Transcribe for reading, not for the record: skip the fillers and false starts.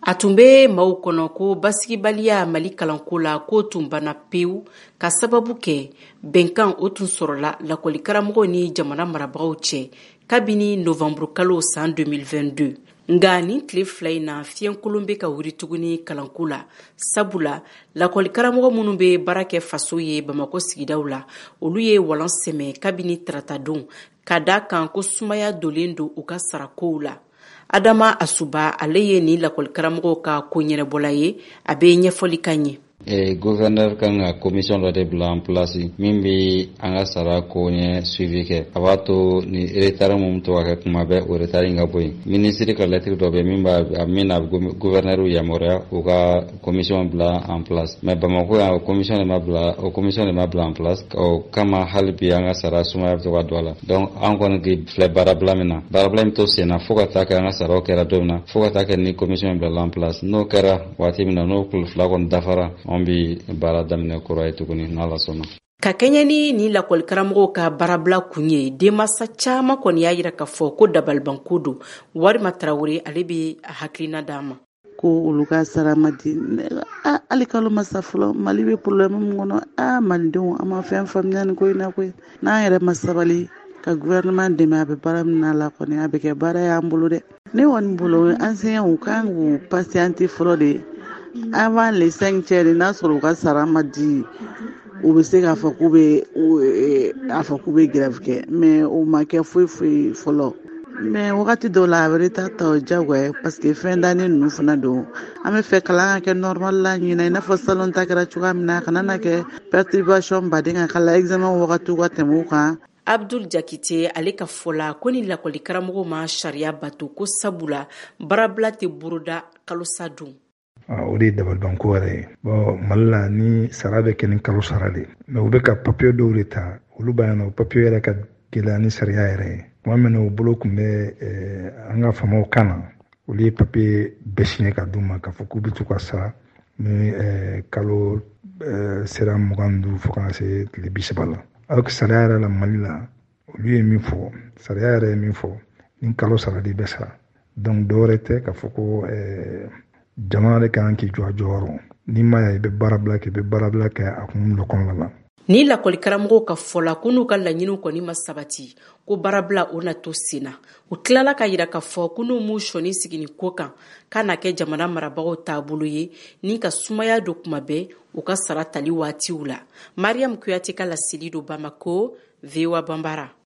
A tun bɛ maaw kɔnɔ ko basigibaliya Mali kalanko la ko tun banna pewu ka sababu kɛ bɛnkan o tun sɔrɔla lakɔli karamɔgɔw ni jamana marabagaw cɛ kabini novembre kalo san 2022 nga nin tile fila in na fiɲɛkolon bɛ ka wuri tuguni kalanko la sabula lakɔli karamɔgɔ minnu bɛ baara kɛ faso ye Bamakɔ sigidaw la olu ye walan sɛmɛ kabini tarata don ka da kan ko sumaya dolen don u ka sarakow la. Adama Asuba ale ye ni lakɔli karamɔgɔw ka ko ɲɛnɛbɔla ye a bɛ ɲɛfɔli ka ɲɛ. Gouverneur kan ka commission dɔ de bila en place min bɛ an ka sara ko ɲɛ suivi kɛ a b'a to ni retard mun to ka kɛ kuma bɛɛ o retard in ka bɔ yen. Ministre ka lettre dɔ bɛ min b'a gouverneur yamaruya u ka commission bila en place mais Bamako yan o commission de ma bila en place o kama hali bi an ka sara sumaya bɛ to ka don a la donc an kɔni filɛ baarabila min na baarabila min to sen na fo ka taa kɛ an ka saraw kɛra don min na fo ka taa kɛ ni commission bila en place n'o kɛra waati min na n'o kilo fila kɔni dafara an bi baara daminɛ kura ye tuguni n'Ala sɔnna. Ka kɛɲɛ ni lakɔli karamɔgɔw ka baarabila kun ye denmasa caman kɔni y'a jira k'a fɔ ko dabalibanko don. Warima Tarawele ale bɛ hakilina d'a ma. Ko olu ka sara ma di hali kalo masa fɔlɔ Mali bɛ problème min kɔnɔ malidenw an ma fɛn faamuya nin ko in na koyi n'an yɛrɛ ma sabali ka gouvernement dɛmɛ a bɛ baara min na la kɔni a bɛ kɛ baara y'an bolo dɛ. Ne kɔni bolo enseignants kan k'u patienter fɔlɔ de avant les 5 tiers n'a sɔrɔ u ka sara ma di u bɛ se k'a fɔ k'u bɛ grève kɛ mais o ma kɛ foyi fɔlɔ. Mais wagati dɔw la a bɛ retard ta o diyagoya parce que fɛn dannen ninnu fana don an bɛ fɛ kalan ka kɛ normal la ɲinɛ i n'a fɔ salon ta kɛra cogoya min na kana na kɛ perturbation baden ka kala examen wagatiw ka tɛmɛ u kan. Abdul Jakite ale ka fɔla ko ni lakɔli karamɔgɔw ma sariya bato ko sabula baarabila tɛ boroda kalosa dun. O de ye dabalibanko yɛrɛ ye. Bon Mali la ni sara bɛ kɛ ni kalo sara de mais u bɛ ka papier dɔw de ta olu b'a yan o papier yɛrɛ ka gɛlɛya ni sariya yɛrɛ ye. Tuma min na u bolo tun bɛ an ka faamaw kan na olu ye papier bɛɛ signé ka d'u ma k'a fɔ k'u bɛ to ka sara ni kalo sera 25 fo kana se tile 30 la. Alors que sariya yɛrɛ la Mali la olu ye min fɔ sariya yɛrɛ ye min fɔ ni kalo sara de bɛ sara donc dɔwɛrɛ tɛ k'a fɔ ko jamana de kan k'i jɔ a jɔyɔrɔ ni ma ya i bɛ baarabila kɛ a kun dɔ kɔnɔna la. Ni lakɔli karamɔgɔw ka fɔla ko n'u ka laɲiniw kɔni ma sabati ko baarabila o na to sen na u tilala ka jira k'a fɔ ko n'u m'u sɔnni sigi ni ko kan k'a na kɛ jamana marabagaw taabolo ye ni ka sumaya don kuma bɛɛ u ka sara tali waatiw la. Mariam Kuyate ka laseli do Bamako, VOA Bambara.